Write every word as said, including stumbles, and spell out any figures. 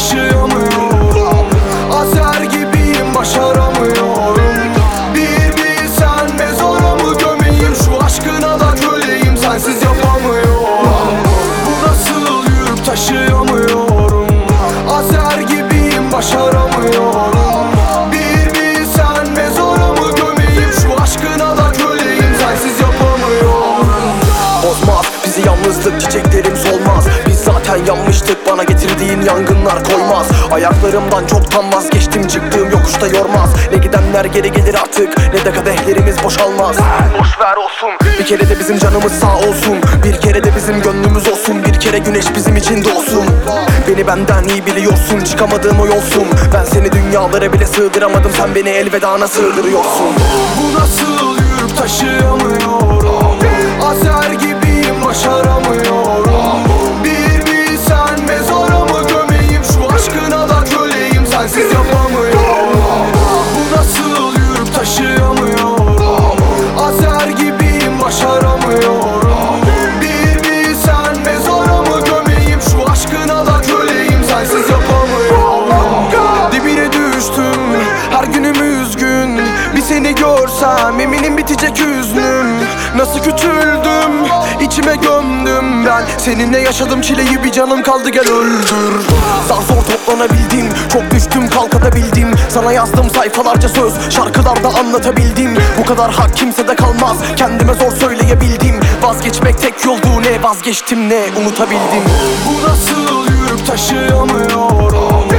taşıyamıyorum. Azer gibiyim, başaramıyorum. Bir bilsen mezara mı gömeyim, şu aşkına da köleyim, sensiz yapamıyorum. Bu nasıl yürüp taşıyamıyorum. Azer gibiyim, başaramıyorum. Bir bilsen mezara mı gömeyim, şu aşkına da köleyim, sensiz yapamıyorum. Bozmaz bizi yalnızlık, çiçeklerim solmaz. Biz zaten yanmıştık, bana getirdiğin yangınlar koymaz. Ayaklarımdan çoktan vazgeçtim, çıktığım yokuşta yormaz. Ne gidenler geri gelir artık, ne de kadehlerimiz boşalmaz. Boş ver olsun, bir kere de bizim canımız sağ olsun. Bir kere de bizim gönlümüz olsun, bir kere güneş bizim için doğsun. Beni benden iyi biliyorsun, çıkamadığım o yolsun. Ben seni dünyalara bile sığdıramadım, sen beni elvedana sığdırıyorsun. Bu nasıl yürüp taşıyamıyorum. Azer gibiyim, başaramıyorum. Bir bilsen mezara mı gömeyim, şu aşkına da köleyim, sensiz yapamıyorum. Bu nasıl yürüp taşıyamıyorum. Azer gibiyim, başaramıyorum. Bir bilsen mezara mı gömeyim, şu aşkına da köleyim, sensiz yapamıyorum. Dibine düştüm, her günüm üzgün. Bir seni görsem eminim bitecek hüznüm. Nasıl küçüldüm, içime gömdüm ben. Seninle yaşadım çileyi, bir canım kaldı, gel öldür. Zar zor toplanabildim, çok düştüm kalkatabildim. Sana yazdım sayfalarca söz, şarkılarda anlatabildim. Bu kadar hak kimsede kalmaz, kendime zor söyleyebildim. Vazgeçmek tek yoldu, ne vazgeçtim ne unutabildim. Bu nasıl yürüp taşıyamıyorum.